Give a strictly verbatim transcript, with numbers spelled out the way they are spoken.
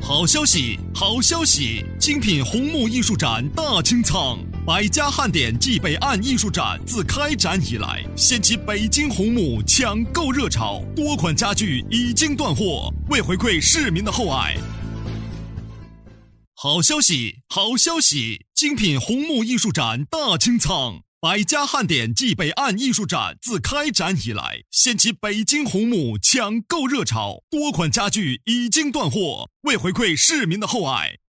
好消息，好消息！精品红木艺术展大清仓，百家汉典暨北岸艺术展自开展以来，掀起北京红木抢购热潮，多款家具已经断货。为回馈市民的厚爱，好消息，好消息！精品红木艺术展大清仓。百家汉典暨北岸艺术展自开展以来，掀起北京红木抢购热潮，多款家具已经断货。为回馈市民的厚爱，